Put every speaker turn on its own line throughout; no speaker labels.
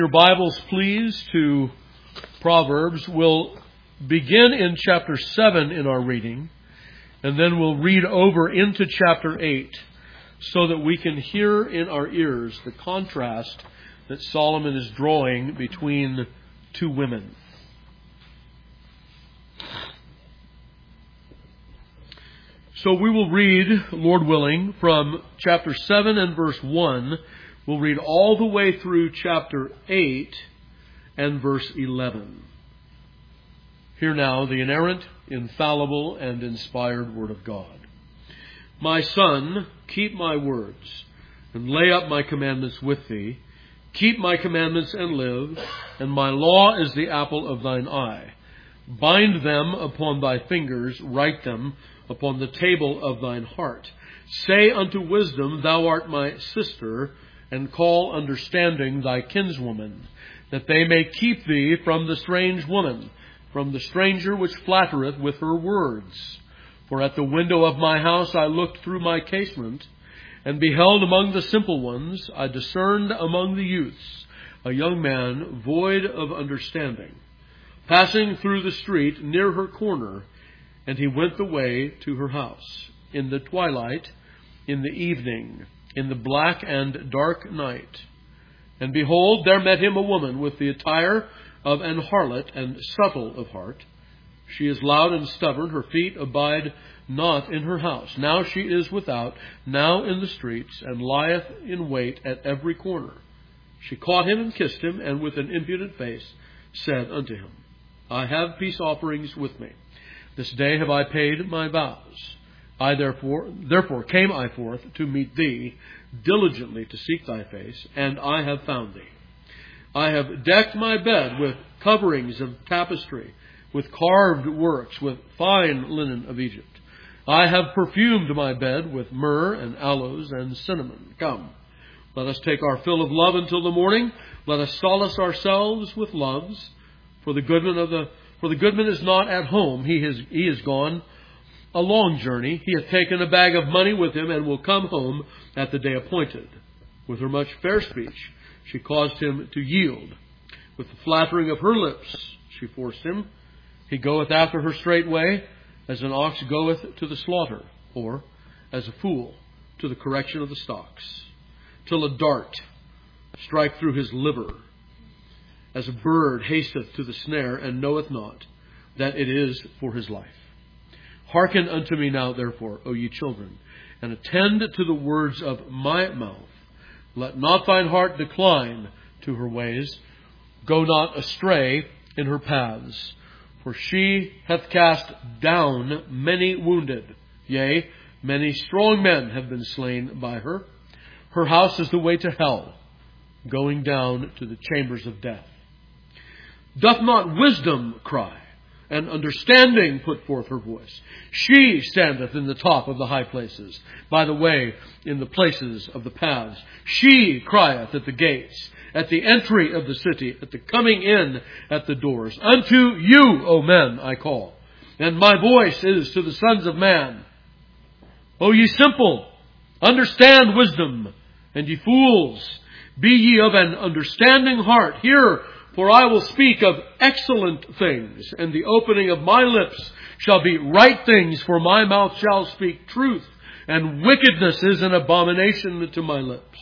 Your Bibles, please, to Proverbs. We'll begin in chapter 7 in our reading, and then we'll read over into chapter 8 so that we can hear in our ears the contrast that Solomon is drawing between two women. So we will read, Lord willing, from chapter 7 and verse 1. We'll read all the way through chapter 8 and verse 11. Hear now the inerrant, infallible, and inspired Word of God. My son, keep my words, and lay up my commandments with thee. Keep my commandments and live, and my law is the apple of thine eye. Bind them upon thy fingers, write them upon the table of thine heart. Say unto wisdom, thou art my sister, and call understanding thy kinswoman, that they may keep thee from the strange woman, from the stranger which flattereth with her words. For at the window of my house I looked through my casement, and beheld among the simple ones, I discerned among the youths, a young man void of understanding, passing through the street near her corner, and he went the way to her house, in the twilight, in the evening, in the black and dark night. And behold, there met him a woman with the attire of an harlot and subtle of heart. She is loud and stubborn, her feet abide not in her house. Now she is without, now in the streets, and lieth in wait at every corner. She caught him and kissed him, and with an impudent face said unto him, I have peace offerings with me. This day have I paid my vows. I therefore came I forth to meet thee, diligently to seek thy face, and I have found thee. I have decked my bed with coverings of tapestry, with carved works, with fine linen of Egypt. I have perfumed my bed with myrrh and aloes and cinnamon. Come, let us take our fill of love until the morning. Let us solace ourselves with loves. For the goodman is not at home. He is gone a long journey. He hath taken a bag of money with him, and will come home at the day appointed. With her much fair speech she caused him to yield. With the flattering of her lips she forced him. He goeth after her straightway, as an ox goeth to the slaughter, or as a fool to the correction of the stocks, till a dart strike through his liver, as a bird hasteth to the snare, and knoweth not that it is for his life. Hearken unto me now, therefore, O ye children, and attend to the words of my mouth. Let not thine heart decline to her ways. Go not astray in her paths. For she hath cast down many wounded. Yea, many strong men have been slain by her. Her house is the way to hell, going down to the chambers of death. Doth not wisdom cry, and understanding put forth her voice? She standeth in the top of the high places, by the way, in the places of the paths. She crieth at the gates, at the entry of the city, at the coming in at the doors. Unto you, O men, I call, and my voice is to the sons of man. O ye simple, understand wisdom, and ye fools, be ye of an understanding heart. Hear, for I will speak of excellent things, and the opening of my lips shall be right things, for my mouth shall speak truth, and wickedness is an abomination to my lips.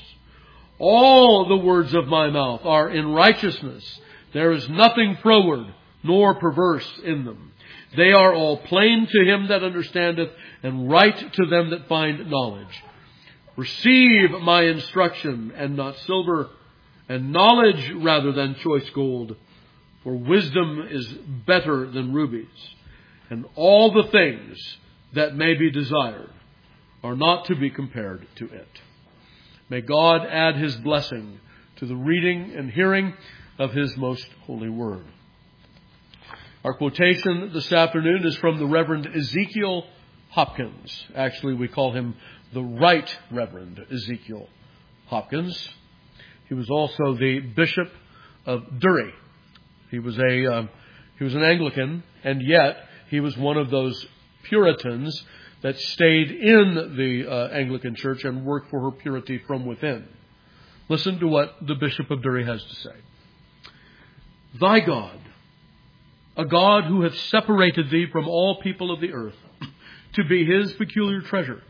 All the words of my mouth are in righteousness. There is nothing froward nor perverse in them. They are all plain to him that understandeth, and right to them that find knowledge. Receive my instruction, and not silver, and knowledge rather than choice gold. For wisdom is better than rubies, and all the things that may be desired are not to be compared to it. May God add his blessing to the reading and hearing of his most holy word. Our quotation this afternoon is from the Reverend Ezekiel Hopkins. Actually, we call him the Right Reverend Ezekiel Hopkins. He was also the Bishop of Dury. He was an Anglican, and yet he was one of those Puritans that stayed in the Anglican Church and worked for her purity from within. Listen to what the Bishop of Dury has to say. thy God, a God who hath separated thee from all people of the earth, to be his peculiar treasure,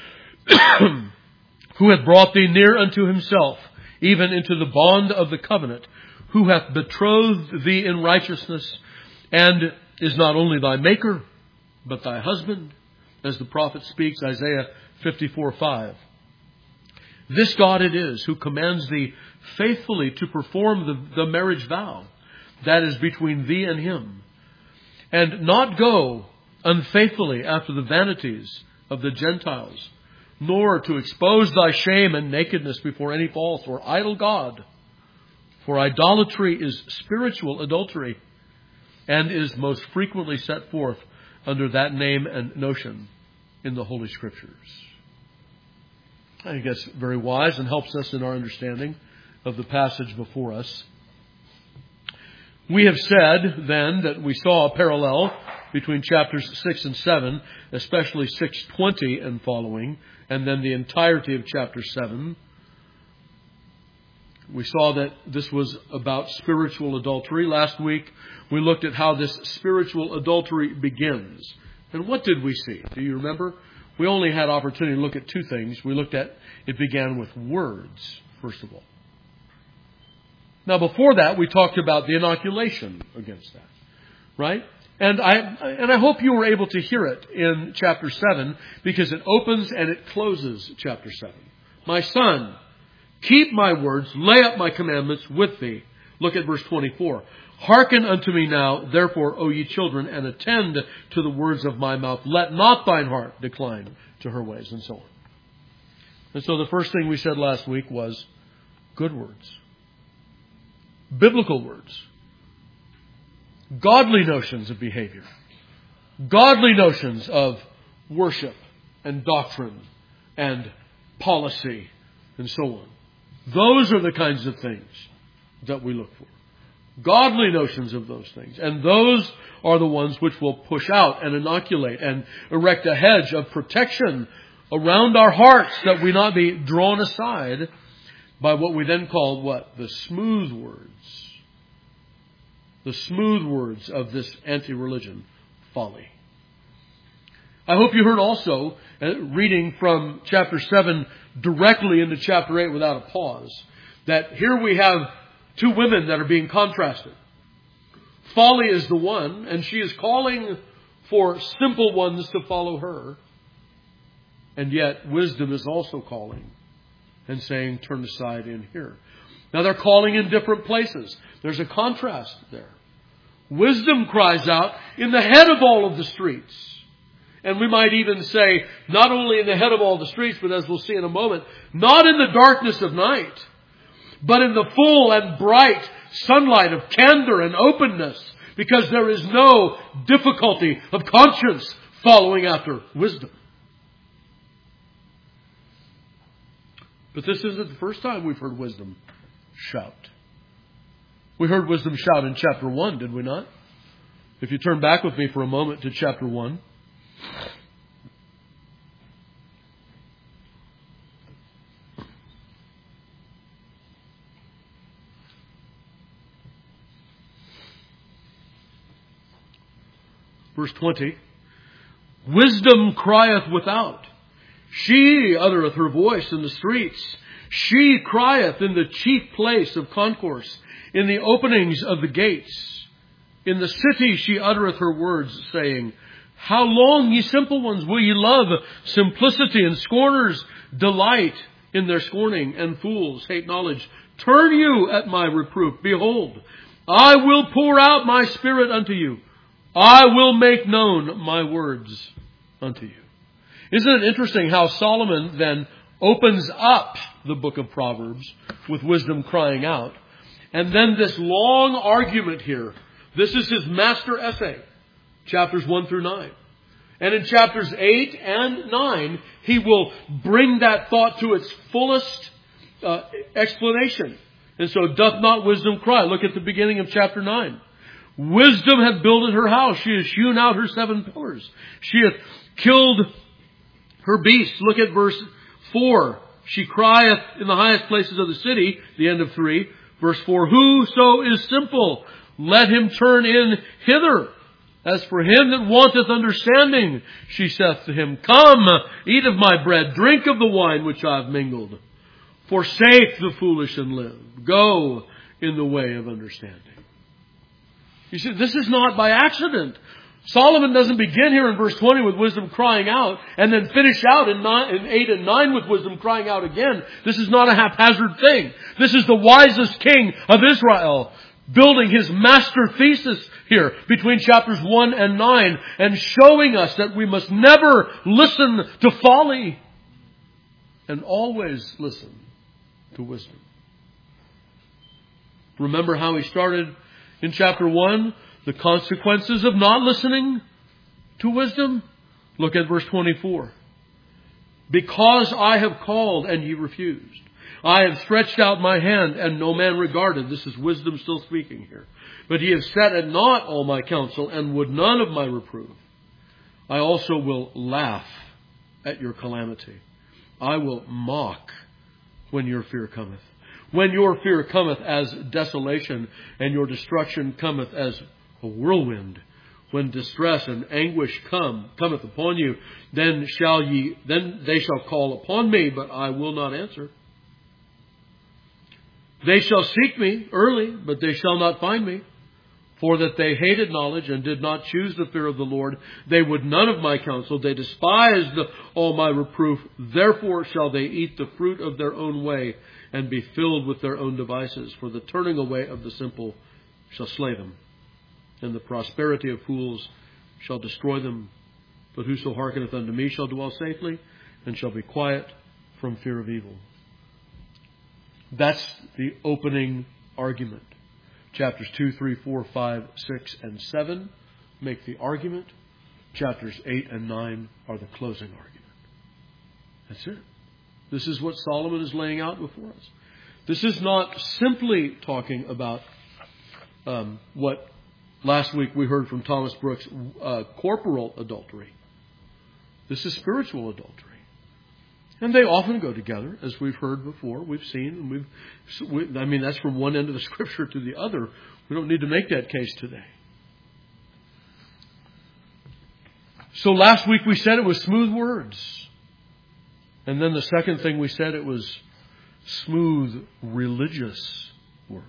who hath brought thee near unto himself, even into the bond of the covenant, who hath betrothed thee in righteousness, and is not only thy maker, but thy husband, as the prophet speaks, Isaiah 54:5. This God it is who commands thee faithfully to perform the marriage vow that is between thee and him, and not go unfaithfully after the vanities of the Gentiles, nor to expose thy shame and nakedness before any false or idol god. For idolatry is spiritual adultery, and is most frequently set forth under that name and notion in the Holy Scriptures. I think that's very wise and helps us in our understanding of the passage before us. We have said then that we saw a parallel between chapters 6 and 7, especially 6:20 and following, and then the entirety of chapter 7. We saw that this was about spiritual adultery. Last week we looked at how this spiritual adultery begins. And what did we see? Do you remember? We only had opportunity to look at two things. We looked at it began with words, first of all. Now before that we talked about the inoculation against that. Right? And I hope you were able to hear it in chapter 7, because it opens and it closes chapter 7. My son, keep my words, lay up my commandments with thee. Look at verse 24. Hearken unto me now, therefore, O ye children, and attend to the words of my mouth. Let not thine heart decline to her ways, and so on. And so the first thing we said last week was good words. Biblical words. Godly notions of behavior. Godly notions of worship and doctrine and policy and so on. Those are the kinds of things that we look for. Godly notions of those things. And those are the ones which will push out and inoculate and erect a hedge of protection around our hearts, that we not be drawn aside by what we then call the smooth words. The smooth words of this anti-religion folly. I hope you heard also, reading from chapter 7 directly into chapter 8 without a pause, that here we have two women that are being contrasted. Folly is the one, and she is calling for simple ones to follow her. And yet wisdom is also calling and saying, turn aside in here. Now they're calling in different places. There's a contrast there. Wisdom cries out in the head of all of the streets. And we might even say, not only in the head of all the streets, but as we'll see in a moment, not in the darkness of night, but in the full and bright sunlight of candor and openness, because there is no difficulty of conscience following after wisdom. But this isn't the first time we've heard wisdom shout. We heard wisdom shout in chapter 1, did we not? If you turn back with me for a moment to chapter 1. Verse 20. Wisdom crieth without. She uttereth her voice in the streets. She crieth in the chief place of concourse, in the openings of the gates. In the city she uttereth her words, saying, How long, ye simple ones, will ye love simplicity, and scorners delight in their scorning, and fools hate knowledge? Turn you at my reproof. Behold, I will pour out my spirit unto you. I will make known my words unto you. Isn't it interesting how Solomon then opens up the book of Proverbs with wisdom crying out? And then this long argument here. This is his master essay, chapters 1 through 9. And in chapters 8 and 9, he will bring that thought to its fullest explanation. And so, doth not wisdom cry? Look at the beginning of chapter 9. Wisdom hath builded her house. She has hewn out her 7 pillars. She hath killed her beasts. Look at verse 4. She crieth in the highest places of the city, the end of 3. Verse 4, Whoso is simple, let him turn in hither. As for him that wanteth understanding, she saith to him, Come, eat of my bread, drink of the wine which I have mingled. Forsake the foolish and live. Go in the way of understanding. You see, this is not by accident. Solomon doesn't begin here in verse 20 with wisdom crying out and then finish out in 8 and 9 with wisdom crying out again. This is not a haphazard thing. This is the wisest king of Israel building his master thesis here between chapters 1 and 9 and showing us that we must never listen to folly and always listen to wisdom. Remember how he started in chapter 1? The consequences of not listening to wisdom? Look at verse 24. Because I have called and ye refused. I have stretched out my hand and no man regarded. This is wisdom still speaking here. But ye have set at naught all my counsel and would none of my reproof. I also will laugh at your calamity. I will mock when your fear cometh. When your fear cometh as desolation and your destruction cometh as a whirlwind. When distress and anguish cometh upon you, then they shall call upon me, but I will not answer. They shall seek me early, but they shall not find me. For that they hated knowledge and did not choose the fear of the Lord. They would none of my counsel. They despised all my reproof. Therefore shall they eat the fruit of their own way and be filled with their own devices. For the turning away of the simple shall slay them, and the prosperity of fools shall destroy them. But whoso hearkeneth unto me shall dwell safely, and shall be quiet from fear of evil. That's the opening argument. Chapters 2, 3, 4, 5, 6, and 7 make the argument. Chapters 8 and 9 are the closing argument. That's it. This is what Solomon is laying out before us. This is not simply talking about what last week we heard from Thomas Brooks, corporal adultery. This is spiritual adultery. And they often go together, as we've heard before, we've seen, and that's from one end of the Scripture to the other. We don't need to make that case today. So last week we said it was smooth words. And then the second thing we said, it was smooth religious words.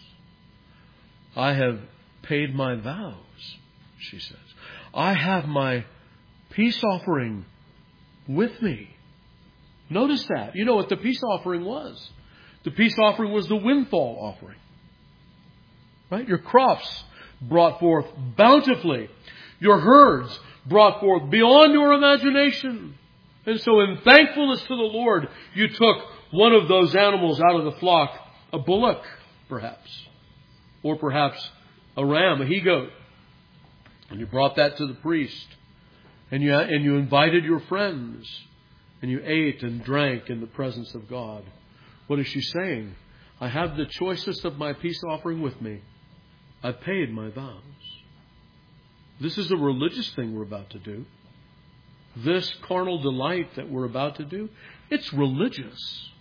I have paid my vows, she says. I have my peace offering with me. Notice that. You know what the peace offering was. The peace offering was the windfall offering. Right? Your crops brought forth bountifully. Your herds brought forth beyond your imagination. And so in thankfulness to the Lord, you took one of those animals out of the flock, a bullock, perhaps. Or perhaps a ram, a he-goat. And you brought that to the priest. And you invited your friends. And you ate and drank in the presence of God. What is she saying? I have the choicest of my peace offering with me. I paid my vows. This is a religious thing we're about to do. This carnal delight that we're about to do, it's religious.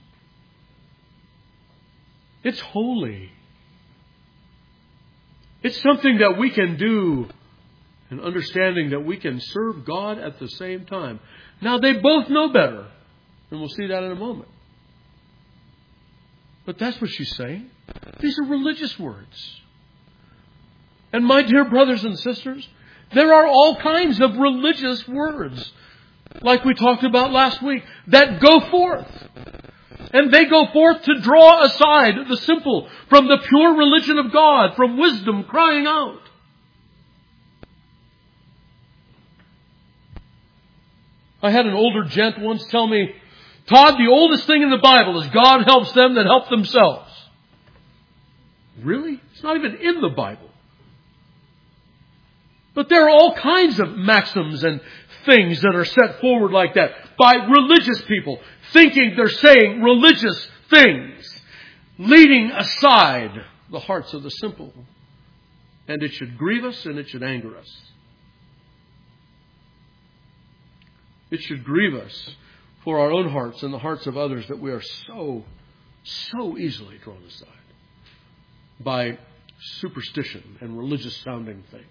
It's holy. It's something that we can do, and understanding that we can serve God at the same time. Now, they both know better, and we'll see that in a moment. But that's what she's saying. These are religious words. And my dear brothers and sisters, there are all kinds of religious words, like we talked about last week, that go forth. And they go forth to draw aside the simple from the pure religion of God, from wisdom crying out. I had an older gent once tell me, Todd, the oldest thing in the Bible is God helps them that help themselves. Really? It's not even in the Bible. But there are all kinds of maxims and things that are set forward like that by religious people, thinking they're saying religious things, leading aside the hearts of the simple. And it should grieve us and it should anger us. It should grieve us for our own hearts and the hearts of others that we are so easily drawn aside by superstition and religious sounding things.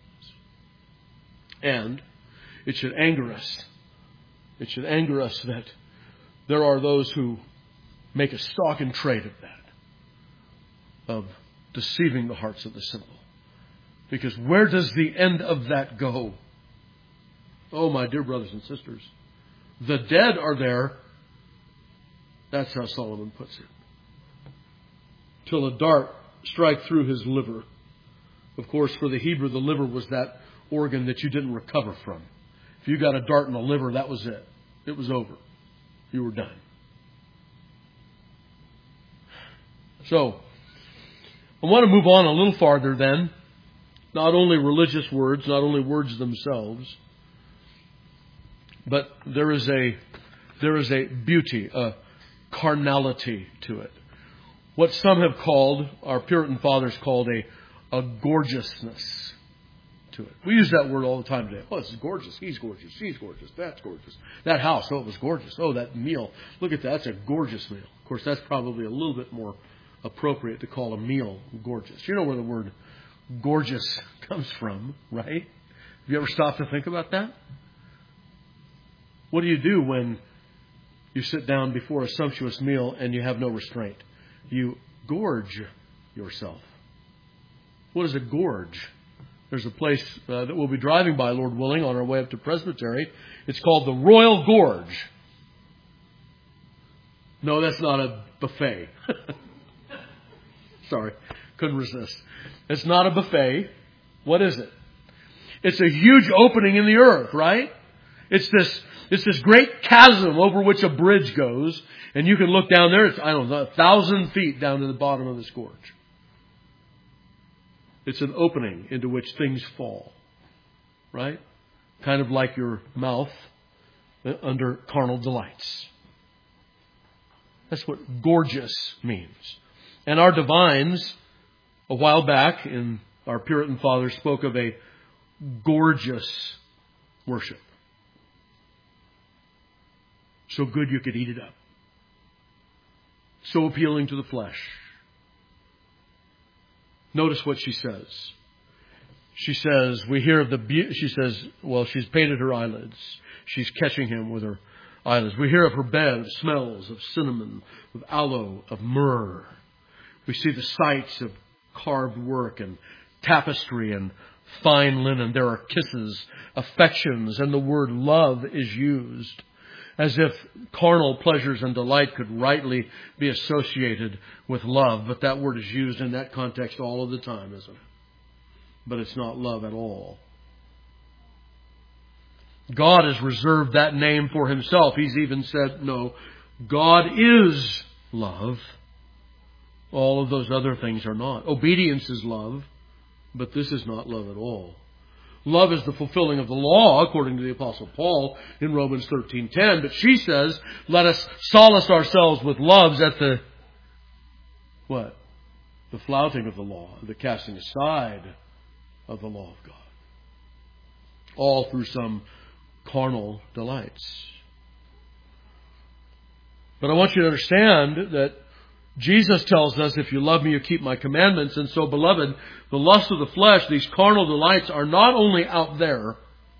And it should anger us. It should anger us that there are those who make a stock and trade of that, of deceiving the hearts of the simple. Because where does the end of that go? Oh, my dear brothers and sisters, the dead are there. That's how Solomon puts it. Till a dart strike through his liver. Of course, for the Hebrew, the liver was that organ that you didn't recover from. If you got a dart in the liver, that was it. It was over. You were done. So, I want to move on a little farther then. Not only religious words, not only words themselves, but there is a beauty, a carnality to it. What some have called, our Puritan fathers called a gorgeousness to it. We use that word all the time today. Oh, this is gorgeous. He's gorgeous. She's gorgeous. That's gorgeous. That house, oh, it was gorgeous. Oh, that meal. Look at that. That's a gorgeous meal. Of course, that's probably a little bit more appropriate to call a meal gorgeous. You know where the word gorgeous comes from, right? Have you ever stopped to think about that? What do you do when you sit down before a sumptuous meal and you have no restraint? You gorge yourself. What is a gorge? There's a place that we'll be driving by, Lord willing, on our way up to Presbytery. It's called the Royal Gorge. No, that's not a buffet. Sorry, couldn't resist. It's not a buffet. What is it? It's a huge opening in the earth, right? It's this great chasm over which a bridge goes, and you can look down there. It's, 1,000 feet down to the bottom of this gorge. It's an opening into which things fall, right? Kind of like your mouth under carnal delights. That's what gorgeous means. And our divines, a while back in our Puritan fathers, spoke of a gorgeous worship. So good you could eat it up. So appealing to the flesh. Notice what she says. She says, we hear of the beauty. She says, well, she's painted her eyelids. She's catching him with her eyelids. We hear of her bed, smells of cinnamon, of aloe, of myrrh. We see the sights of carved work and tapestry and fine linen. There are kisses, affections, and the word love is used. As if carnal pleasures and delight could rightly be associated with love. But that word is used in that context all of the time, isn't it? But it's not love at all. God has reserved that name for himself. He's even said, no, God is love. All of those other things are not. Obedience is love, but this is not love at all. Love is the fulfilling of the law, according to the Apostle Paul in Romans 13:10. But she says, let us solace ourselves with loves at the, what? The flouting of the law, the casting aside of the law of God. All through some carnal delights. But I want you to understand that Jesus tells us, if you love me, you keep my commandments. And so, beloved, the lust of the flesh, these carnal delights, are not only out there,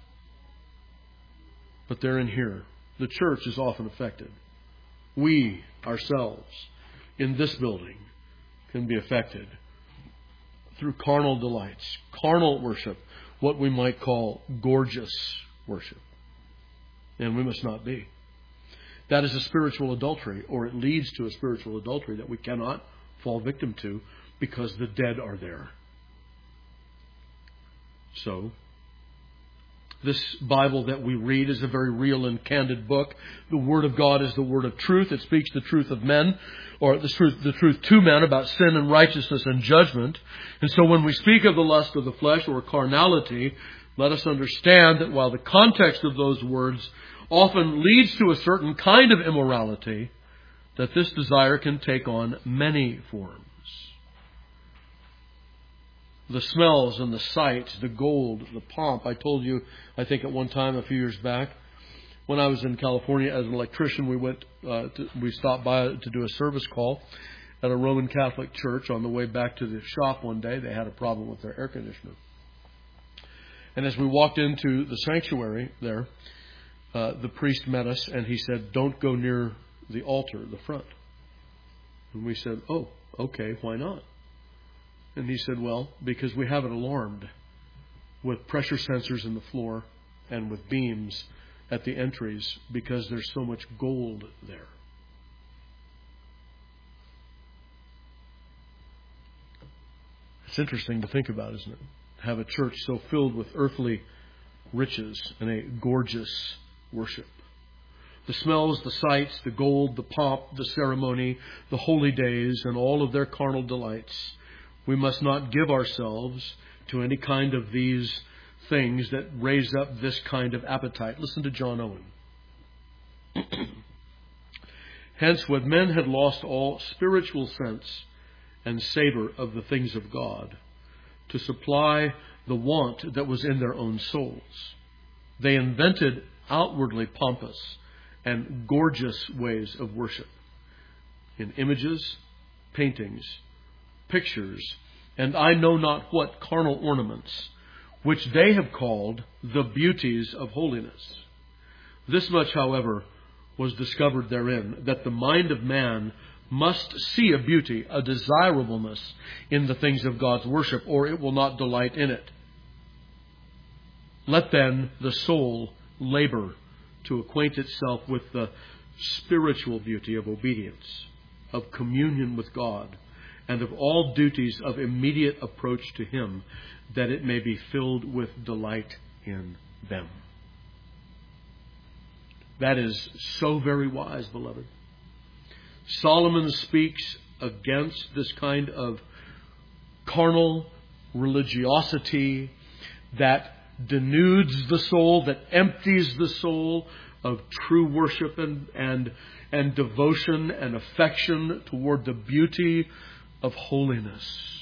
but they're in here. The church is often affected. We, ourselves, in this building, can be affected through carnal delights, carnal worship, what we might call gorgeous worship. And we must not be. That is a spiritual adultery, or it leads to a spiritual adultery that we cannot fall victim to because the dead are there. So, this Bible that we read is a very real and candid book. The Word of God is the Word of truth. It speaks the truth of men, or the truth to men about sin and righteousness and judgment. And so when we speak of the lust of the flesh or carnality, let us understand that while the context of those words often leads to a certain kind of immorality, that this desire can take on many forms. The smells and the sights, the gold, the pomp. I told you, I think at one time a few years back, when I was in California as an electrician, we stopped by to do a service call. at a Roman Catholic church on the way back to the shop one day. They had a problem with their air conditioner. And as we walked into the sanctuary there, the priest met us and he said, "Don't go near the altar, the front." And we said, "Oh, okay, why not?" And he said, "Well, because we have it alarmed with pressure sensors in the floor and with beams at the entries because there's so much gold there." It's interesting to think about, isn't it? Have a church so filled with earthly riches and a gorgeous worship. The smells, the sights, the gold, the pomp, the ceremony, the holy days, and all of their carnal delights. We must not give ourselves to any kind of these things that raise up this kind of appetite. Listen to John Owen. "Hence, when men had lost all spiritual sense and savor of the things of God, to supply the want that was in their own souls, they invented outwardly pompous and gorgeous ways of worship in images, paintings, pictures, and I know not what carnal ornaments, which they have called the beauties of holiness. This much, however, was discovered therein, that the mind of man must see a beauty, a desirableness in the things of God's worship, or it will not delight in it. Let then the soul labor to acquaint itself with the spiritual beauty of obedience, of communion with God, and of all duties of immediate approach to Him, that it may be filled with delight in them." That is so very wise, beloved. Solomon speaks against this kind of carnal religiosity that denudes the soul, that empties the soul of true worship and devotion and affection toward the beauty of holiness.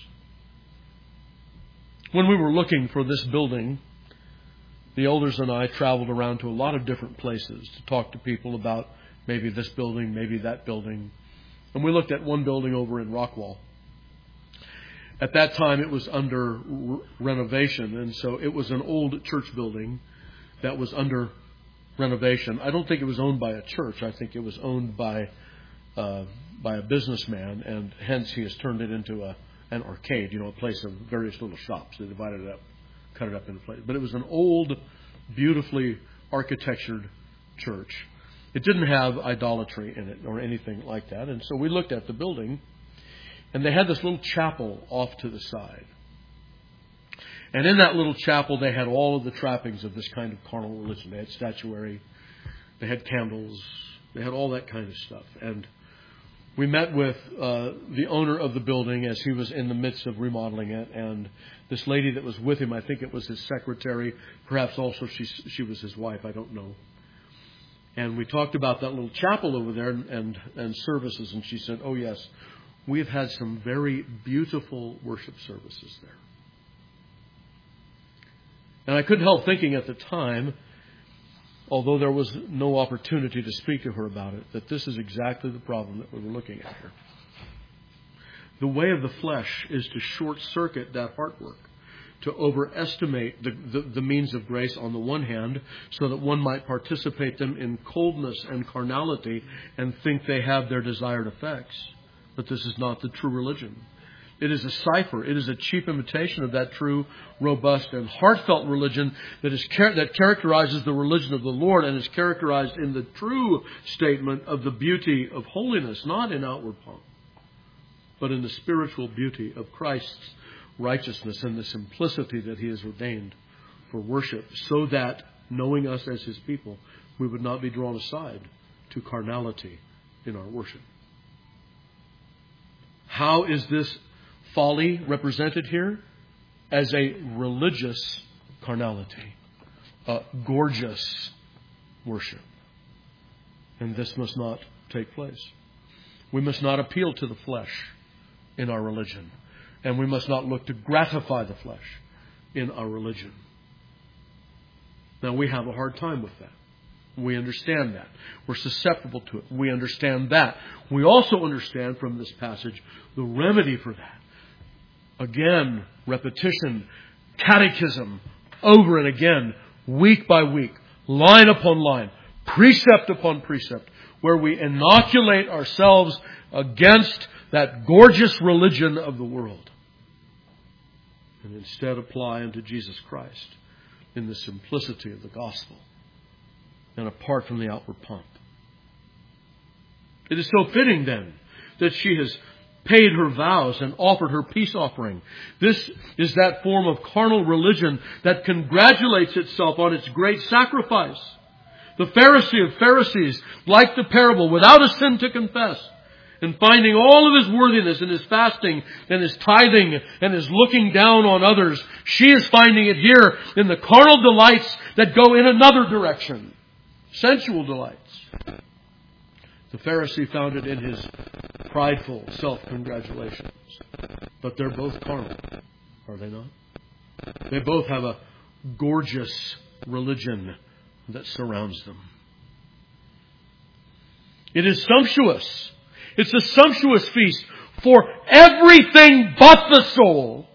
When we were looking for this building, the elders and I traveled around to a lot of different places to talk to people about maybe this building, maybe that building. And we looked at one building over in Rockwall. At that time, it was under renovation, and so it was an old church building that was under renovation. I don't think it was owned by a church. I think it was owned by a businessman, and hence he has turned it into an arcade, a place of various little shops. They divided it up, cut it up into places. But it was an old, beautifully architectured church. It didn't have idolatry in it or anything like that. And so we looked at the building, and they had this little chapel off to the side. And in that little chapel, they had all of the trappings of this kind of carnal religion. They had statuary, they had candles, they had all that kind of stuff. And we met with the owner of the building as he was in the midst of remodeling it. And this lady that was with him, I think it was his secretary, perhaps also she was his wife, I don't know. And we talked about that little chapel over there and services. And she said, "Oh, yes, we have had some very beautiful worship services there." And I couldn't help thinking at the time, although there was no opportunity to speak to her about it, that this is exactly the problem that we were looking at here. The way of the flesh is to short-circuit that heart work, to overestimate the means of grace on the one hand, so that one might participate them in coldness and carnality and think they have their desired effects. But this is not the true religion. It is a cipher. It is a cheap imitation of that true, robust, and heartfelt religion that characterizes the religion of the Lord and is characterized in the true statement of the beauty of holiness, not in outward pomp, but in the spiritual beauty of Christ's righteousness and the simplicity that He has ordained for worship, so that, knowing us as His people, we would not be drawn aside to carnality in our worship. How is this folly represented here? As a religious carnality, a gorgeous worship. And this must not take place. We must not appeal to the flesh in our religion. And we must not look to gratify the flesh in our religion. Now, we have a hard time with that. We understand that. We're susceptible to it. We understand that. We also understand from this passage the remedy for that. Again, repetition, catechism, over and again, week by week, line upon line, precept upon precept, where we inoculate ourselves against that gorgeous religion of the world and instead apply unto Jesus Christ in the simplicity of the gospel and apart from the outward pomp. It is so fitting then that she has paid her vows and offered her peace offering. This is that form of carnal religion that congratulates itself on its great sacrifice. The Pharisee of Pharisees, like the parable, without a sin to confess, and finding all of his worthiness in his fasting and his tithing and his looking down on others, she is finding it here in the carnal delights that go in another direction. Sensual delights. The Pharisee found it in his prideful self-congratulations. But they're both carnal, are they not? They both have a gorgeous religion that surrounds them. It is sumptuous. It's a sumptuous feast for everything but the soul,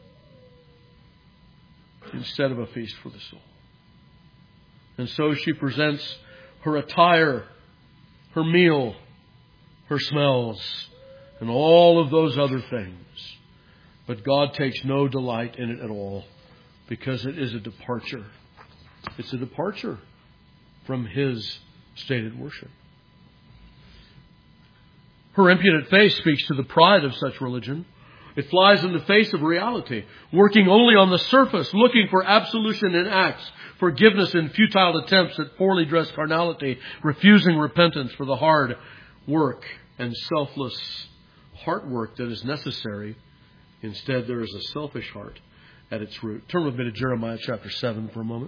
instead of a feast for the soul. And so she presents her attire, her meal, her smells, and all of those other things. But God takes no delight in it at all, because it is a departure. It's a departure from His stated worship. Her impudent face speaks to the pride of such religion. It flies in the face of reality, working only on the surface, looking for absolution in acts, forgiveness in futile attempts at poorly dressed carnality, refusing repentance for the hard work and selfless heart work that is necessary. Instead, there is a selfish heart at its root. Turn with me to Jeremiah chapter 7 for a moment.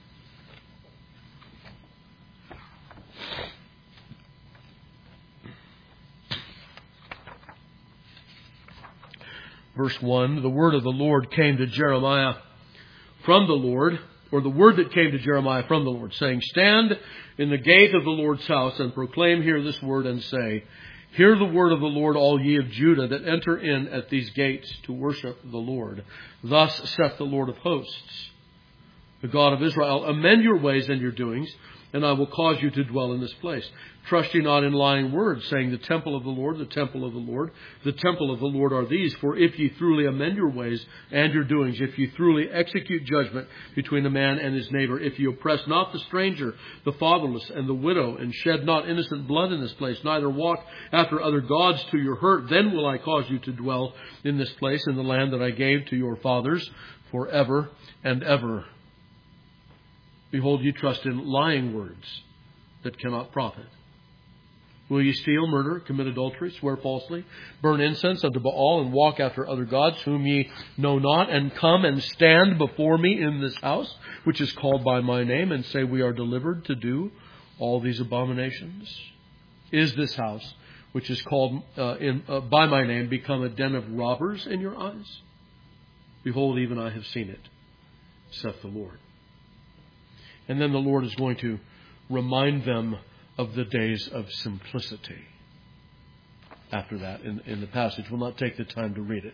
Verse 1, the word of the Lord came to Jeremiah from the Lord, or the word that came to Jeremiah from the Lord, saying, Stand in the gate of the Lord's house and proclaim here this word and say, Hear the word of the Lord, all ye of Judah that enter in at these gates to worship the Lord. Thus saith the Lord of hosts, the God of Israel, amend your ways and your doings, and I will cause you to dwell in this place. Trust ye not in lying words, saying, The temple of the Lord, the temple of the Lord, the temple of the Lord are these. For if ye truly amend your ways and your doings, if ye truly execute judgment between a man and his neighbor, if ye oppress not the stranger, the fatherless, and the widow, and shed not innocent blood in this place, neither walk after other gods to your hurt, then will I cause you to dwell in this place, in the land that I gave to your fathers forever and ever. Behold, ye trust in lying words that cannot profit. Will ye steal, murder, commit adultery, swear falsely, burn incense unto Baal, and walk after other gods whom ye know not, and come and stand before me in this house, which is called by my name, and say, We are delivered to do all these abominations? Is this house, which is called by my name, become a den of robbers in your eyes? Behold, even I have seen it, saith the Lord. And then the Lord is going to remind them of the days of simplicity. After that, in the passage, we'll not take the time to read it.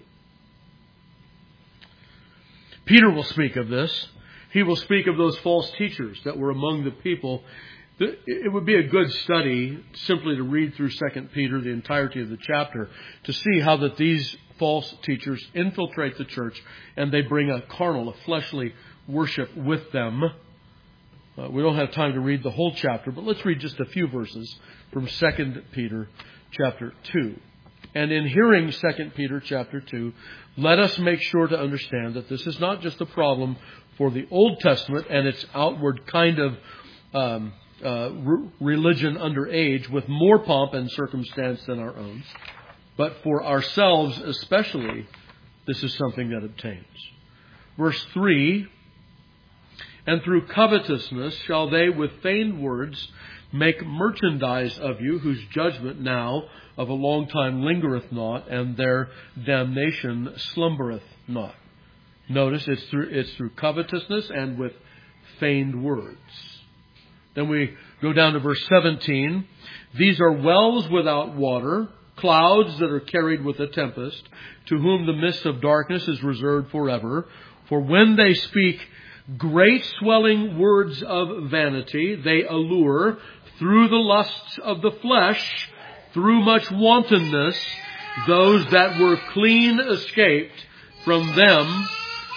Peter will speak of this. He will speak of those false teachers that were among the people. It would be a good study simply to read through 2 Peter, the entirety of the chapter, to see how that these false teachers infiltrate the church and they bring a carnal, a fleshly worship with them. We don't have time to read the whole chapter, but let's read just a few verses from 2 Peter chapter 2. And in hearing 2 Peter chapter 2, let us make sure to understand that this is not just a problem for the Old Testament and its outward kind of religion under age with more pomp and circumstance than our own, but for ourselves especially, this is something that obtains. Verse 3, And through covetousness shall they with feigned words make merchandise of you, whose judgment now of a long time lingereth not, and their damnation slumbereth not. Notice it's through covetousness and with feigned words. Then we go down to verse 17. These are wells without water, clouds that are carried with a tempest, to whom the mist of darkness is reserved forever. For when they speak great swelling words of vanity, they allure through the lusts of the flesh, through much wantonness, those that were clean escaped from them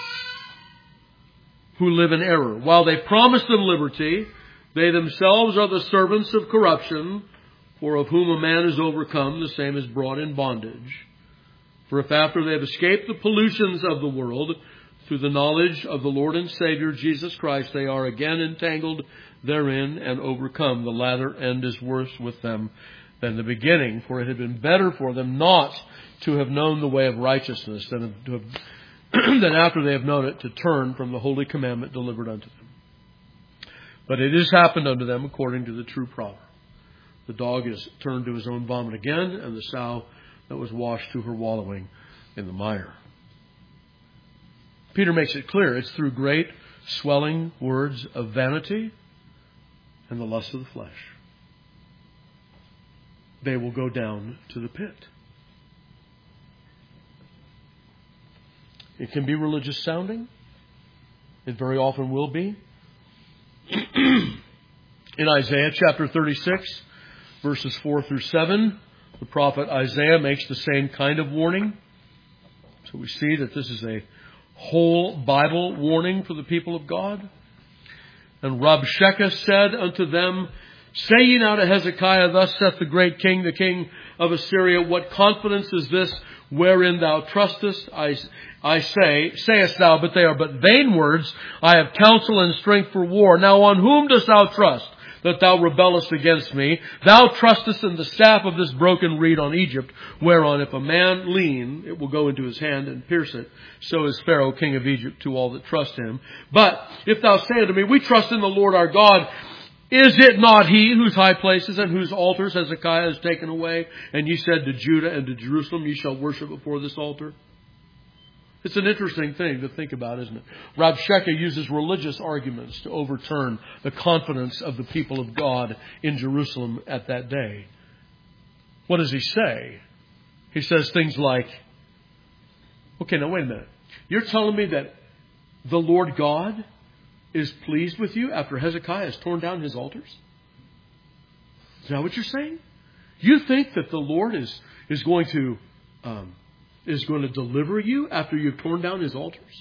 who live in error. While they promise them liberty, they themselves are the servants of corruption, for of whom a man is overcome, the same is brought in bondage. For if after they have escaped the pollutions of the world, through the knowledge of the Lord and Savior Jesus Christ, they are again entangled therein and overcome, the latter end is worse with them than the beginning. For it had been better for them not to have known the way of righteousness than to have than after they have known it to turn from the holy commandment delivered unto them. But it has happened unto them according to the true proverb. The dog is turned to his own vomit again, and the sow that was washed to her wallowing in the mire. Peter makes it clear it's through great swelling words of vanity and the lust of the flesh. They will go down to the pit. It can be religious sounding. It very often will be. In Isaiah chapter 36, verses 4 through 7, the prophet Isaiah makes the same kind of warning. So we see that this is a whole Bible warning for the people of God. And Rabshakeh said unto them, Say ye now to Hezekiah, Thus saith the great king, the king of Assyria, What confidence is this wherein thou trustest? I say, sayest thou, but they are but vain words. I have counsel and strength for war. Now on whom dost thou trust, that thou rebellest against me? Thou trustest in the staff of this broken reed on Egypt, whereon if a man lean, it will go into his hand and pierce it. So is Pharaoh king of Egypt to all that trust him. But if thou say unto me, We trust in the Lord our God, is it not he whose high places and whose altars Hezekiah has taken away? And ye said to Judah and to Jerusalem, Ye shall worship before this altar? It's an interesting thing to think about, isn't it? Rabshakeh uses religious arguments to overturn the confidence of the people of God in Jerusalem at that day. What does he say? He says things like, okay, now wait a minute. You're telling me that the Lord God is pleased with you after Hezekiah has torn down his altars? Is that what you're saying? You think that the Lord is going to deliver you after you've torn down his altars?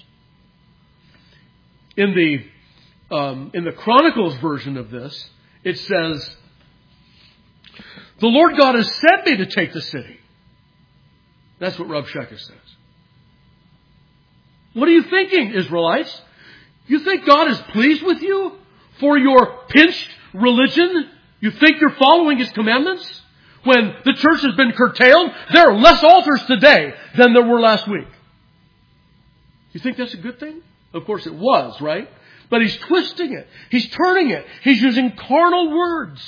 In the Chronicles version of this, it says, The Lord God has sent me to take the city. That's what Rabshakeh says. What are you thinking, Israelites? You think God is pleased with you for your pinched religion? You think you're following His commandments? When the church has been curtailed, there are less altars today than there were last week. You think that's a good thing? Of course it was, right? But He's twisting it. He's turning it. He's using carnal words.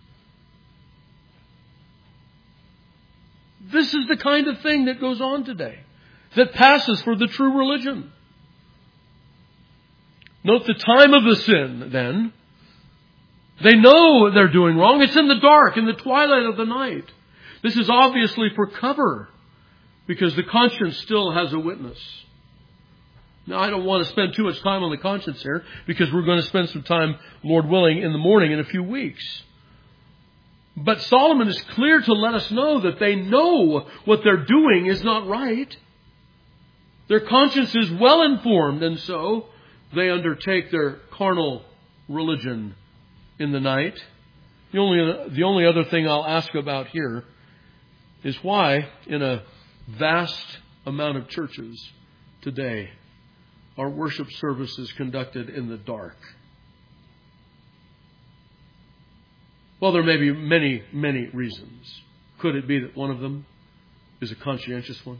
This is the kind of thing that goes on today, that passes for the true religion. Note the time of the sin, then. They know they're doing wrong. It's in the dark, in the twilight of the night. This is obviously for cover, because the conscience still has a witness. Now, I don't want to spend too much time on the conscience here, because we're going to spend some time, Lord willing, in the morning in a few weeks. But Solomon is clear to let us know that they know what they're doing is not right. Their conscience is well informed, and so they undertake their carnal religion in the night. The only other thing I'll ask about here is why, in a vast amount of churches today, our worship service is conducted in the dark. Well, there may be many, many reasons. Could it be that one of them is a conscientious one?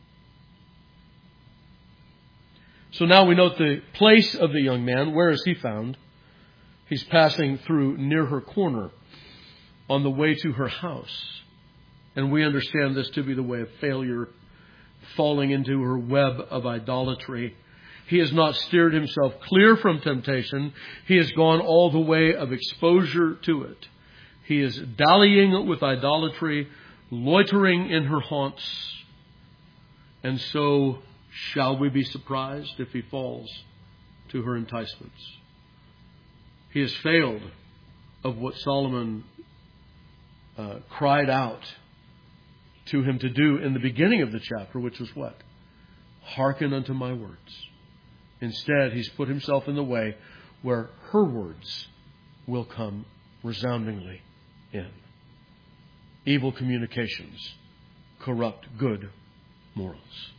So now we note the place of the young man. Where is he found? He's passing through near her corner on the way to her house. And we understand this to be the way of failure, falling into her web of idolatry. He has not steered himself clear from temptation. He has gone all the way of exposure to it. He is dallying with idolatry, loitering in her haunts. And so, shall we be surprised if he falls to her enticements? He has failed of what Solomon cried out to him to do in the beginning of the chapter, which was what? Hearken unto my words. Instead, he's put himself in the way where her words will come resoundingly in. Evil communications corrupt good morals.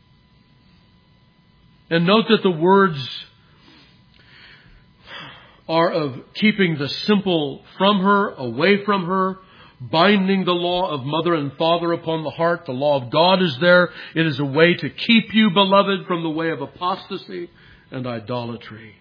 And note that the words are of keeping the simple from her, away from her, binding the law of mother and father upon the heart. The law of God is there. It is a way to keep you, beloved, from the way of apostasy and idolatry.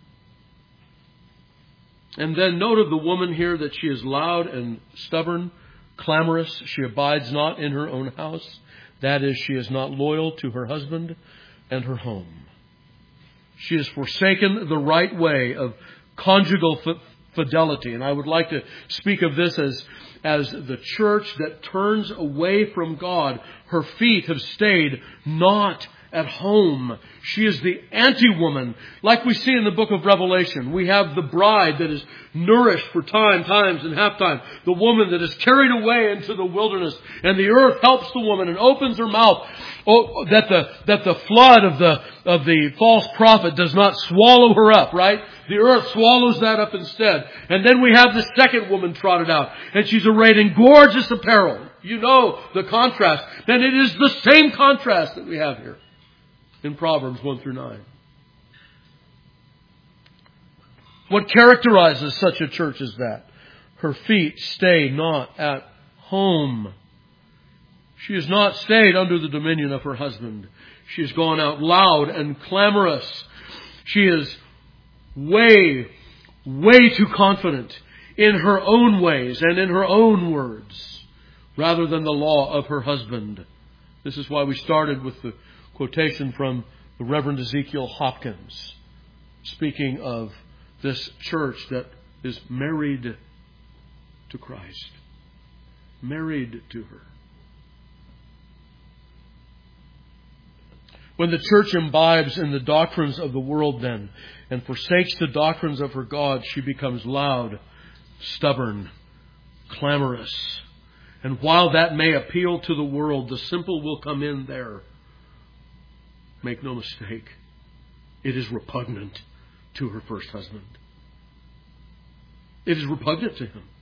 And then note of the woman here that she is loud and stubborn, clamorous. She abides not in her own house. That is, she is not loyal to her husband and her home. She has forsaken the right way of conjugal fidelity. And I would like to speak of this as the church that turns away from God. Her feet have stayed not at home. She is the anti-woman. Like we see in the book of Revelation, we have the bride that is nourished for times and half time. The woman that is carried away into the wilderness, and the earth helps the woman and opens her mouth, that the flood of the false prophet does not swallow her up, right? The earth swallows that up instead. And then we have the second woman trotted out, and she's arrayed in gorgeous apparel. You know the contrast. Then it is the same contrast that we have here in Proverbs 1 through 9. What characterizes such a church as that? Her feet stay not at home. She has not stayed under the dominion of her husband. She has gone out loud and clamorous. She is way too confident in her own ways and in her own words, rather than the law of her husband. This is why we started with the quotation from the Reverend Ezekiel Hopkins, speaking of this church that is married to Christ. Married to her. When the church imbibes in the doctrines of the world then, and forsakes the doctrines of her God, she becomes loud, stubborn, clamorous. And while that may appeal to the world, the simple will come in there. Make no mistake, it is repugnant to her first husband. It is repugnant to him.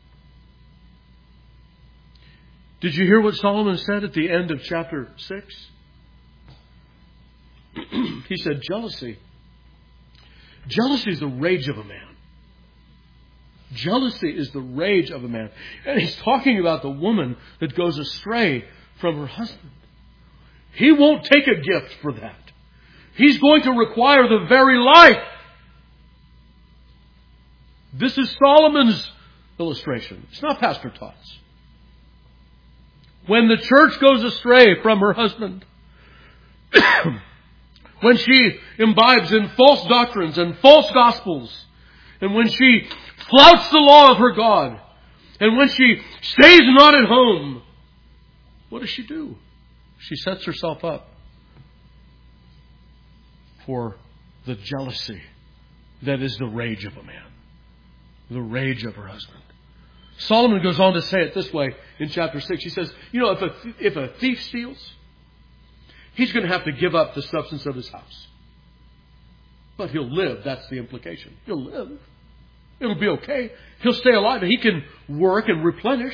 Did you hear what Solomon said at the end of chapter 6? He said, jealousy is the rage of a man. Jealousy is the rage of a man. And he's talking about the woman that goes astray from her husband. He won't take a gift for that. He's going to require the very life. This is Solomon's illustration. It's not Pastor Todd's. When the church goes astray from her husband, when she imbibes in false doctrines and false gospels, and when she flouts the law of her God, and when she stays not at home, what does she do? She sets herself up for the jealousy that is the rage of a man. The rage of her husband. Solomon goes on to say it this way in chapter 6. He says, you know, if a thief steals, he's going to have to give up the substance of his house. But he'll live. That's the implication. He'll live. It'll be okay. He'll stay alive. He can work and replenish.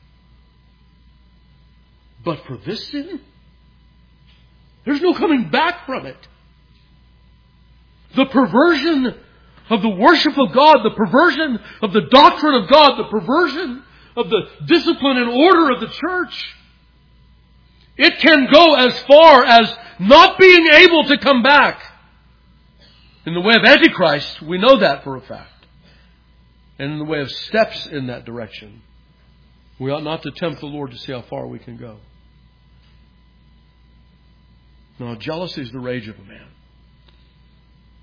But for this sin, there's no coming back from it. The perversion of the worship of God, the perversion of the doctrine of God, the perversion of the discipline and order of the church, it can go as far as not being able to come back. In the way of Antichrist, we know that for a fact. And in the way of steps in that direction, we ought not to tempt the Lord to see how far we can go. Now, jealousy is the rage of a man.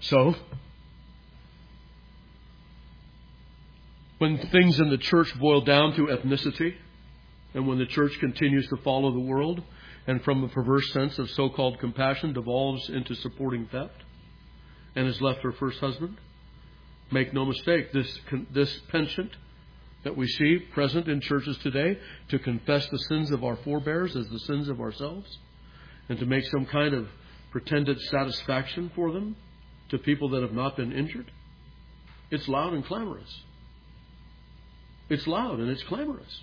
So, when things in the church boil down to ethnicity, and when the church continues to follow the world, and from a perverse sense of so-called compassion devolves into supporting theft, and has left her first husband, make no mistake, this penchant that we see present in churches today to confess the sins of our forebears as the sins of ourselves, and to make some kind of pretended satisfaction for them to people that have not been injured, it's loud and clamorous. It's loud and it's clamorous.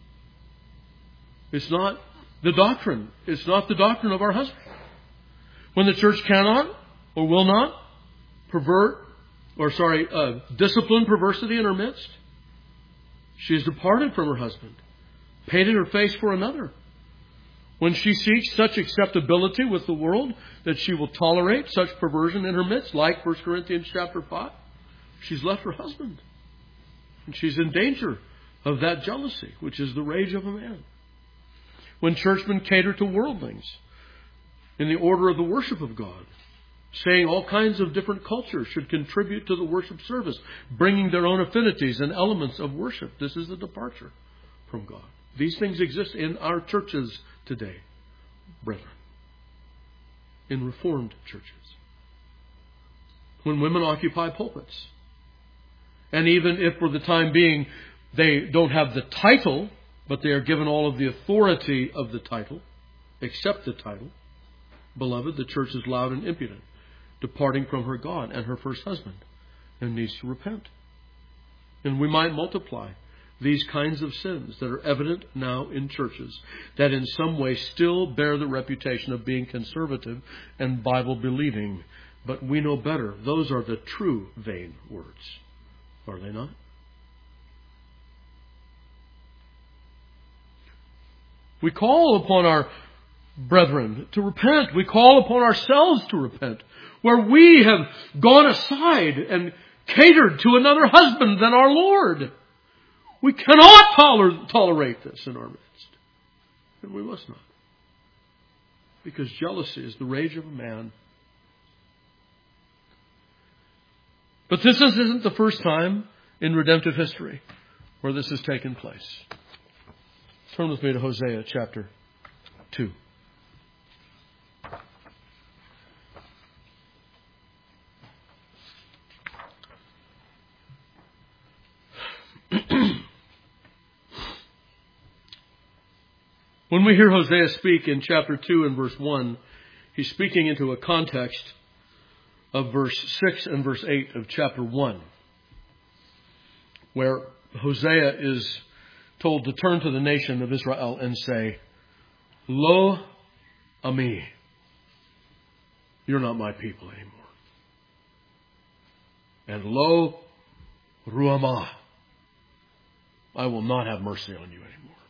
It's not the doctrine. It's not the doctrine of our husband. When the church cannot or will not discipline perversity in her midst, she has departed from her husband, painted her face for another. When she seeks such acceptability with the world that she will tolerate such perversion in her midst, like 1 Corinthians chapter 5, she's left her husband. And she's in danger of that jealousy, which is the rage of a man. When churchmen cater to worldlings in the order of the worship of God, saying all kinds of different cultures should contribute to the worship service, bringing their own affinities and elements of worship, this is a departure from God. These things exist in our churches today, brethren, in Reformed churches. When women occupy pulpits, and even if for the time being they don't have the title, but they are given all of the authority of the title, except the title, beloved, the church is loud and impudent, departing from her God and her first husband, and needs to repent. And we might multiply these kinds of sins that are evident now in churches that in some way still bear the reputation of being conservative and Bible-believing. But we know better. Those are the true vain words. Are they not? We call upon our brethren to repent. We call upon ourselves to repent. Where we have gone aside and catered to another husband than our Lord. We cannot tolerate this in our midst. And we must not. Because jealousy is the rage of a man. But this isn't the first time in redemptive history where this has taken place. Turn with me to Hosea chapter 2. When we hear Hosea speak in chapter 2 and verse 1, he's speaking into a context of verse 6 and verse 8 of chapter 1, where Hosea is told to turn to the nation of Israel and say, Lo Ami, you're not my people anymore. And Lo Ruamah, I will not have mercy on you anymore.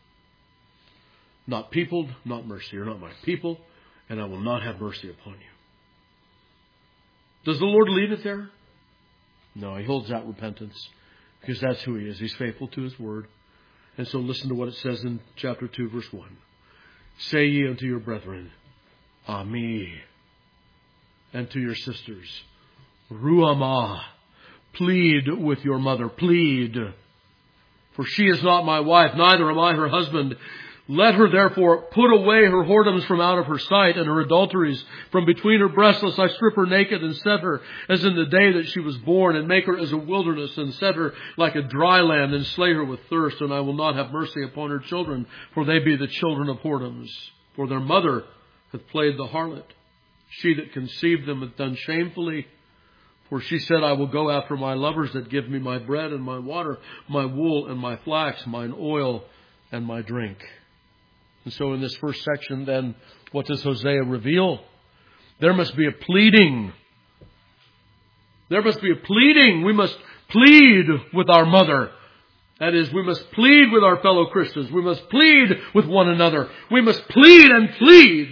Not peopled, not mercy. You're not my people, and I will not have mercy upon you. Does the Lord leave it there? No, He holds out repentance because that's who He is. He's faithful to His word. And so listen to what it says in chapter 2, verse 1. Say ye unto your brethren, Ami, and to your sisters, Ruamah, plead with your mother, plead. For she is not my wife, neither am I her husband. Let her therefore put away her whoredoms from out of her sight, and her adulteries from between her breasts, lest I strip her naked and set her as in the day that she was born, and make her as a wilderness, and set her like a dry land, and slay her with thirst. And I will not have mercy upon her children, for they be the children of whoredoms. For their mother hath played the harlot. She that conceived them hath done shamefully. For she said, I will go after my lovers that give me my bread and my water, my wool and my flax, mine oil and my drink. And so in this first section, then, what does Hosea reveal? There must be a pleading. There must be a pleading. We must plead with our mother. That is, we must plead with our fellow Christians. We must plead with one another. We must plead and plead.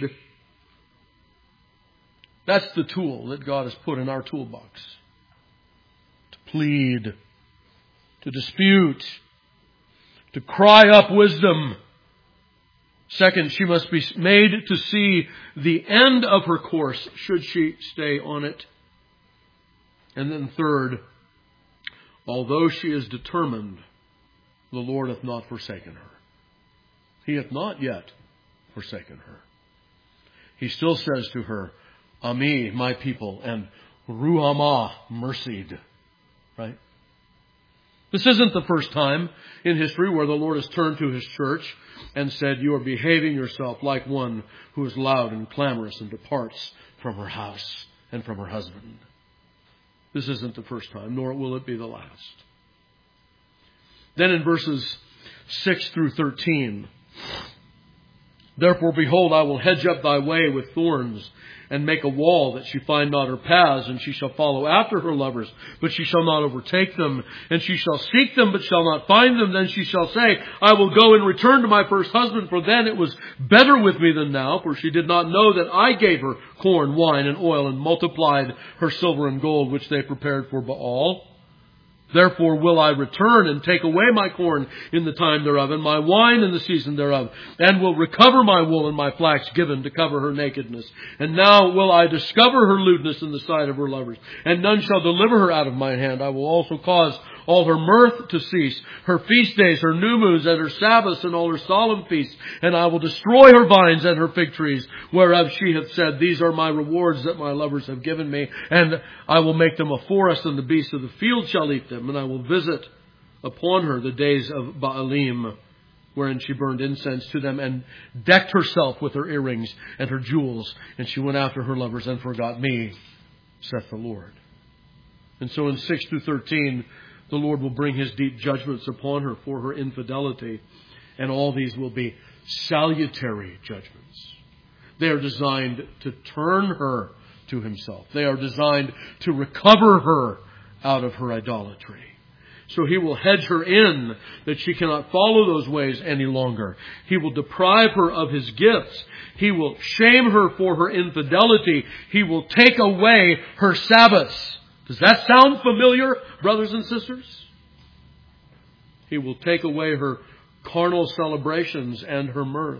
That's the tool that God has put in our toolbox. To plead, to dispute, to cry up wisdom. Second, she must be made to see the end of her course, should she stay on it. And then third, although she is determined, the Lord hath not forsaken her. He hath not yet forsaken her. He still says to her, Ami, my people, and Ruhamah, mercied. Right? This isn't the first time in history where the Lord has turned to His church and said, you are behaving yourself like one who is loud and clamorous and departs from her house and from her husband. This isn't the first time, nor will it be the last. Then in verses 6 through 13, therefore, behold, I will hedge up thy way with thorns, and make a wall that she find not her paths, and she shall follow after her lovers, but she shall not overtake them. And she shall seek them, but shall not find them. Then she shall say, I will go and return to my first husband, for then it was better with me than now, for she did not know that I gave her corn, wine, and oil, and multiplied her silver and gold, which they prepared for Baal. Therefore will I return and take away my corn in the time thereof, and my wine in the season thereof, and will recover my wool and my flax given to cover her nakedness. And now will I discover her lewdness in the sight of her lovers, and none shall deliver her out of mine hand. I will also cause all her mirth to cease, her feast days, her new moons, and her Sabbaths, and all her solemn feasts. And I will destroy her vines and her fig trees, whereof she hath said, these are my rewards that my lovers have given me. And I will make them a forest, and the beasts of the field shall eat them. And I will visit upon her the days of Baalim, wherein she burned incense to them, and decked herself with her earrings and her jewels. And she went after her lovers and forgot me, saith the Lord. And so in 6 through 13, the Lord will bring His deep judgments upon her for her infidelity. And all these will be salutary judgments. They are designed to turn her to Himself. They are designed to recover her out of her idolatry. So He will hedge her in that she cannot follow those ways any longer. He will deprive her of His gifts. He will shame her for her infidelity. He will take away her Sabbaths. Does that sound familiar, brothers and sisters? He will take away her carnal celebrations and her mirth.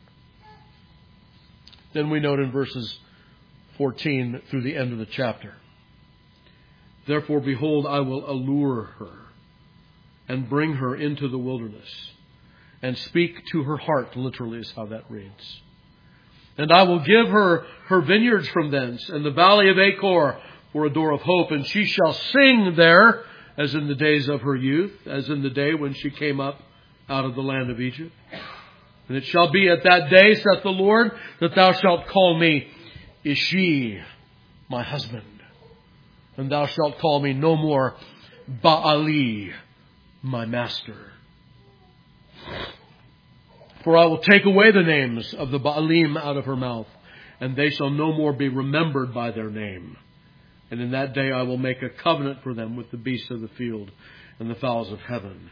Then we note in verses 14 through the end of the chapter. Therefore, behold, I will allure her and bring her into the wilderness and speak to her heart, literally is how that reads. And I will give her her vineyards from thence and the valley of Achor for a door of hope. And she shall sing there as in the days of her youth, as in the day when she came up out of the land of Egypt. And it shall be at that day, saith the Lord, that thou shalt call me Ishi, my husband. And thou shalt call me no more Baali, my master. For I will take away the names of the Baalim out of her mouth, and they shall no more be remembered by their name. And in that day I will make a covenant for them with the beasts of the field and the fowls of heaven,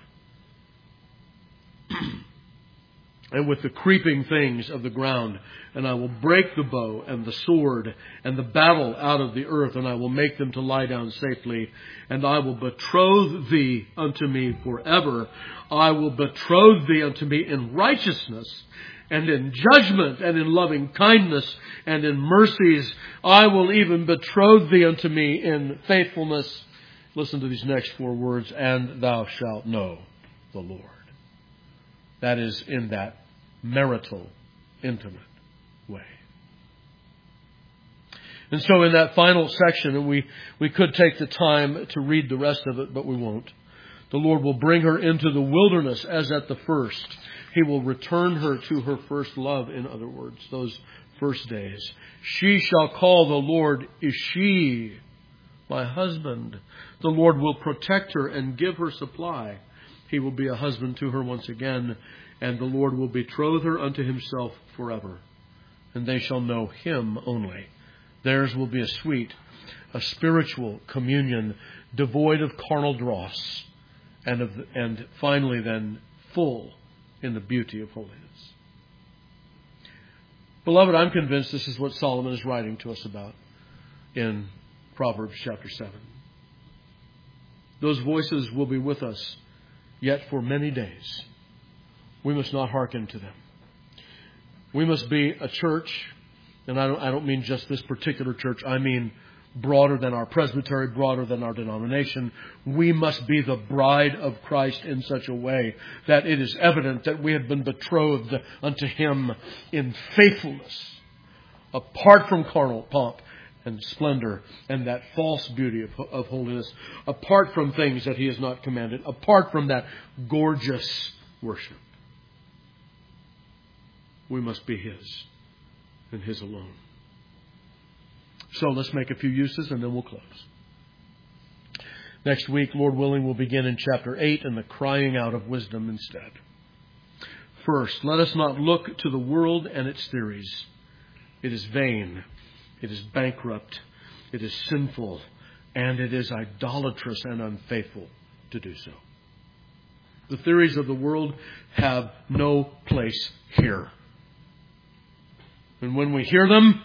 and with the creeping things of the ground. And I will break the bow and the sword and the battle out of the earth, and I will make them to lie down safely. And I will betroth thee unto me forever. I will betroth thee unto me in righteousness and in judgment and in loving kindness and in mercies. I will even betroth thee unto me in faithfulness. Listen to these next four words. And thou shalt know the Lord. That is in that marital, intimate way. And so in that final section, and we could take the time to read the rest of it, but we won't. The Lord will bring her into the wilderness as at the first. He will return her to her first love, in other words, those first days. She shall call the Lord Ishi, my husband. The Lord will protect her and give her supply. He will be a husband to her once again, and the Lord will betroth her unto Himself forever. And they shall know Him only. Theirs will be a sweet, a spiritual communion devoid of carnal dross, and finally then full in the beauty of holiness. Beloved, I'm convinced this is what Solomon is writing to us about in Proverbs chapter 7. Those voices will be with us yet for many days. We must not hearken to them. We must be a church, and I don't mean just this particular church. I mean broader than our presbytery, broader than our denomination. We must be the bride of Christ in such a way that it is evident that we have been betrothed unto Him in faithfulness, apart from carnal pomp and splendor and that false beauty of holiness, apart from things that He has not commanded, apart from that gorgeous worship. We must be His and His alone. So let's make a few uses and then we'll close. Next week, Lord willing, we'll begin in chapter 8 and the crying out of wisdom instead. First, let us not look to the world and its theories. It is vain. It is bankrupt. It is sinful. And it is idolatrous and unfaithful to do so. The theories of the world have no place here. And when we hear them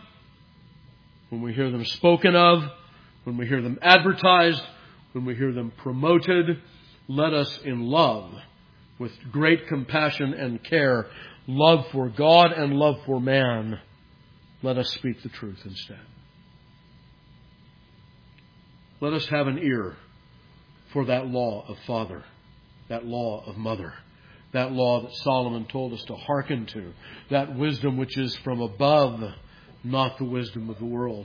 spoken of, when we hear them advertised, when we hear them promoted, let us in love, with great compassion and care, love for God and love for man, let us speak the truth instead. Let us have an ear for that law of father, that law of mother, that law that Solomon told us to hearken to, that wisdom which is from above, not the wisdom of the world.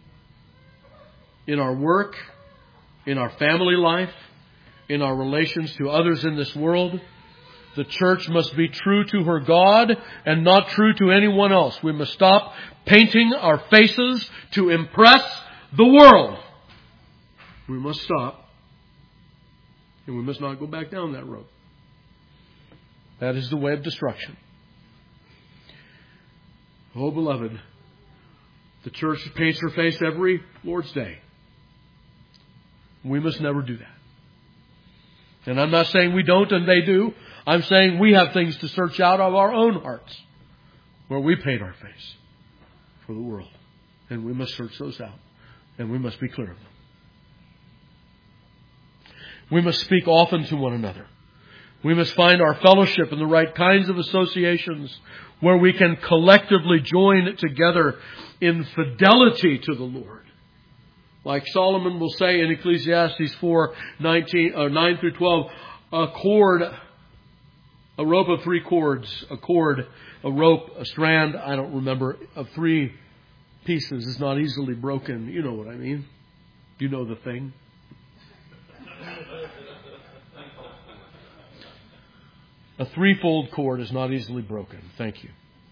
In our work, in our family life, in our relations to others in this world, the church must be true to her God and not true to anyone else. We must stop painting our faces to impress the world. We must stop. And we must not go back down that road. That is the way of destruction. Oh, beloved, the church paints her face every Lord's Day. We must never do that. And I'm not saying we don't and they do. I'm saying we have things to search out of our own hearts where we paint our face for the world. And we must search those out. And we must be clear of them. We must speak often to one another. We must find our fellowship in the right kinds of associations where we can collectively join together in fidelity to the Lord. Like Solomon will say in Ecclesiastes 9 through 12, a rope of 3 cords, a cord, a rope, a strand, I don't remember, of 3 pieces is not easily broken. You know what I mean. You know the thing. A 3-fold cord is not easily broken. Thank you.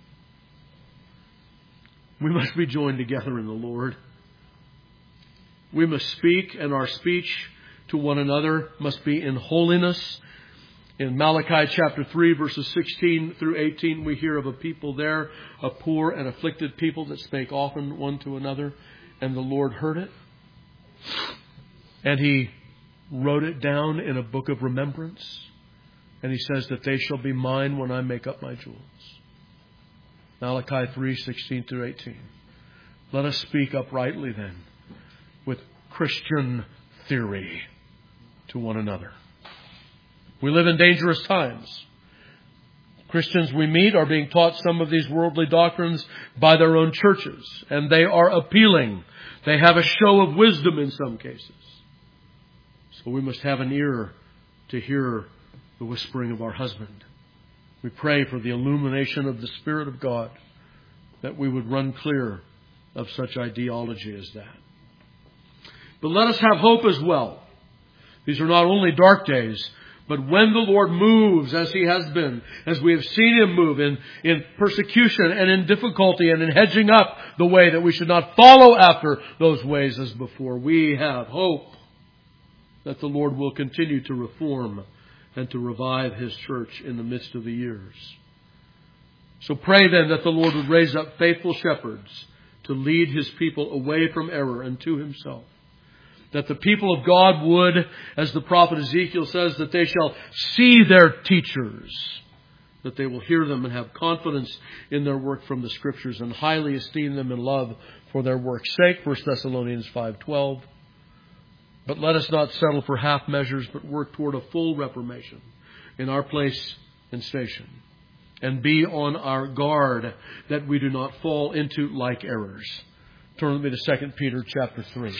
We must be joined together in the Lord. We must speak, and our speech to one another must be in holiness. In Malachi chapter 3, verses 16 through 18, we hear of a people there, a poor and afflicted people that spake often one to another, and the Lord heard it. And He wrote it down in a book of remembrance. And He says that they shall be mine when I make up my jewels. Malachi 3, 16 through 18. Let us speak uprightly then, with Christian theory to one another. We live in dangerous times. Christians we meet are being taught some of these worldly doctrines by their own churches, and they are appealing. They have a show of wisdom in some cases. So we must have an ear to hear the whispering of our husband. We pray for the illumination of the Spirit of God, that we would run clear of such ideology as that. But let us have hope as well. These are not only dark days, but when the Lord moves as He has been, as we have seen Him move in persecution and in difficulty and in hedging up the way that we should not follow after those ways as before, we have hope that the Lord will continue to reform and to revive His church in the midst of the years. So pray then that the Lord would raise up faithful shepherds to lead His people away from error and to Himself. That the people of God would, as the prophet Ezekiel says, that they shall see their teachers, that they will hear them and have confidence in their work from the Scriptures and highly esteem them in love for their work's sake. 1 Thessalonians 5:12. But let us not settle for half measures, but work toward a full reformation in our place and station. And be on our guard that we do not fall into like errors, Turn with me to 2 Peter chapter 3.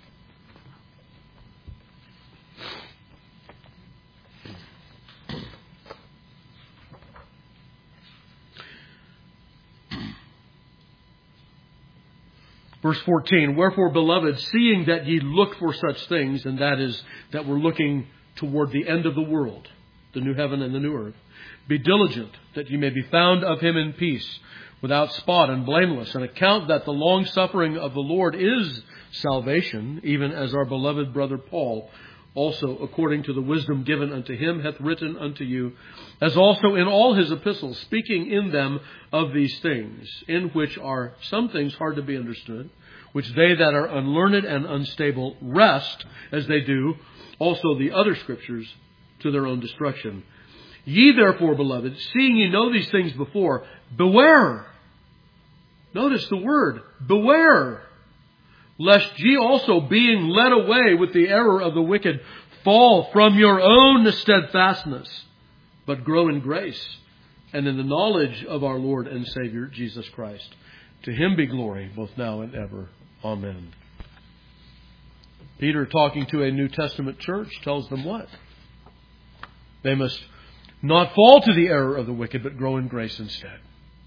Verse 14, wherefore, beloved, seeing that ye look for such things, and that is, that we're looking toward the end of the world, the new heaven and the new earth, be diligent that ye may be found of him in peace, without spot and blameless, and account that the long suffering of the Lord is salvation, even as our beloved brother Paul also, according to the wisdom given unto him, hath written unto you, as also in all his epistles, speaking in them of these things, in which are some things hard to be understood, which they that are unlearned and unstable wrest, as they do also the other scriptures, to their own destruction. Ye therefore, beloved, seeing ye know these things before, beware. Notice the word, beware. Lest ye also, being led away with the error of the wicked, fall from your own steadfastness, but grow in grace and in the knowledge of our Lord and Savior, Jesus Christ. To him be glory, both now and ever. Amen. Peter, talking to a New Testament church, tells them what? They must not fall to the error of the wicked, but grow in grace instead.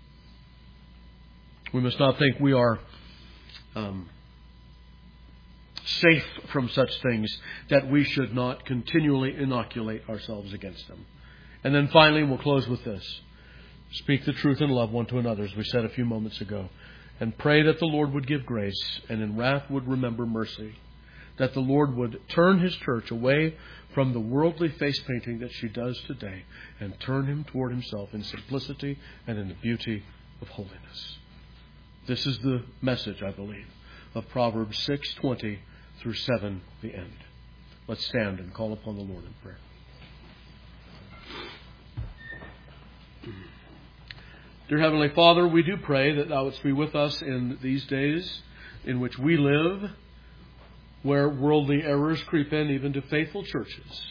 We must not think we are safe from such things, that we should not continually inoculate ourselves against them. And then finally, we'll close with this. Speak the truth in love one to another, as we said a few moments ago. And pray that the Lord would give grace, and in wrath would remember mercy. That the Lord would turn his church away from the worldly face painting that she does today, and turn him toward himself in simplicity and in the beauty of holiness. This is the message, I believe, of Proverbs 6:20 through 7, the end. Let's stand and call upon the Lord in prayer. Dear Heavenly Father, we do pray that Thou wouldst be with us in these days in which we live, where worldly errors creep in even to faithful churches.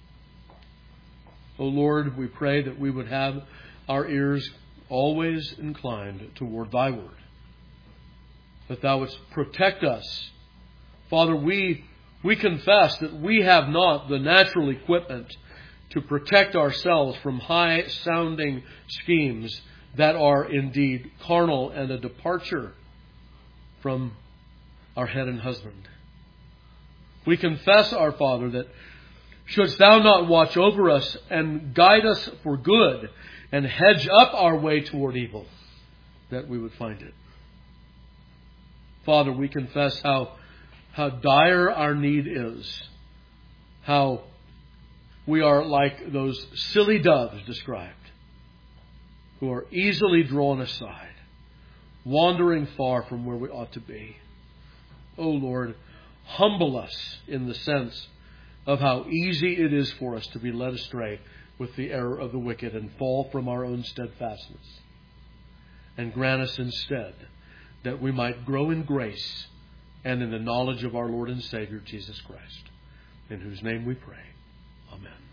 O Lord, we pray that we would have our ears always inclined toward Thy word, that Thou wouldst protect us. Father, we confess that we have not the natural equipment to protect ourselves from high-sounding schemes that are indeed carnal and a departure from our head and husband. We confess, our Father, that shouldst Thou not watch over us and guide us for good and hedge up our way toward evil, that we would find it. Father, we confess how dire our need is, how we are like those silly doves described, who are easily drawn aside, wandering far from where we ought to be. O Lord, humble us in the sense of how easy it is for us to be led astray with the error of the wicked and fall from our own steadfastness. And grant us instead that we might grow in grace and in the knowledge of our Lord and Savior, Jesus Christ, in whose name we pray. Amen.